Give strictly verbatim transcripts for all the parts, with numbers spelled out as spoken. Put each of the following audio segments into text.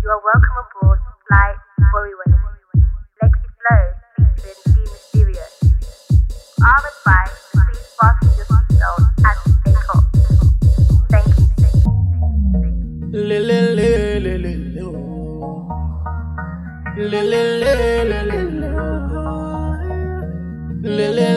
You are welcome aboard Flight Boriwale. Lexi Flows featuring Be Mysterious. Our advice, please fasten your seatbelt as we take off. Thank you. Le le le le le le le le le le le le le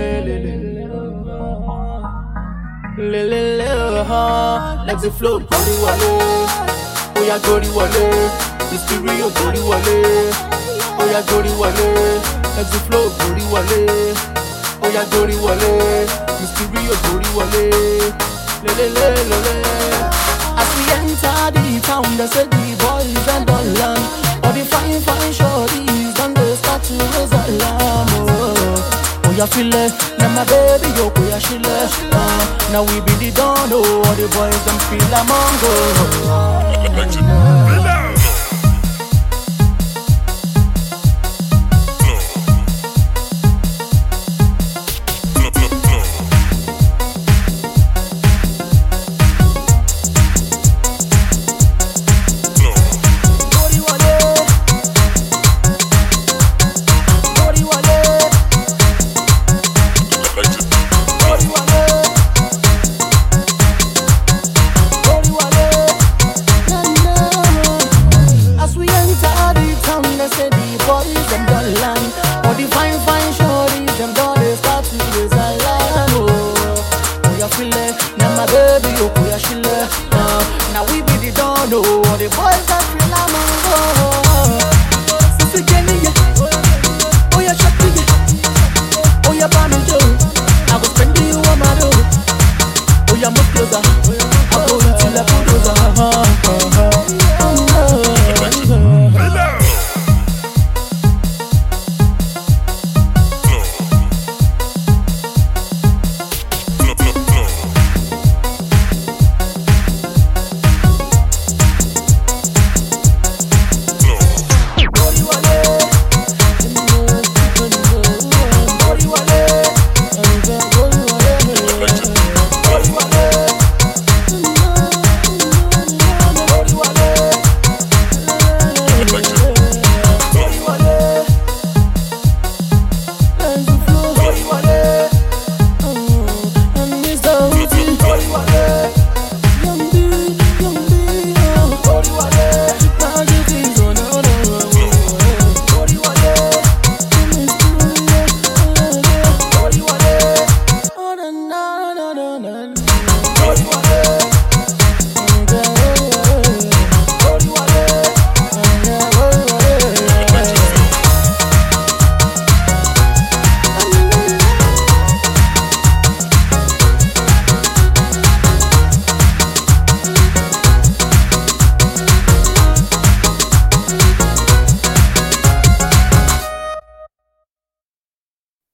le le le Lexi Flow Boriwale. Oya Boriwale, Mysterio Boriwale. Oya Boriwale, Lexi Flow Boriwale. Oya Boriwale, Mysterio Boriwale. Le le le le le. As we enter the town, they say the boys and the land. All the fine fine shorties and they start to raise alarm. Oh, ya feel it, now my baby yo, oh ya she left. Uh, now we be the dawn, oh, all the boys them feel among us. Now we be the dawn, oh, all the boys that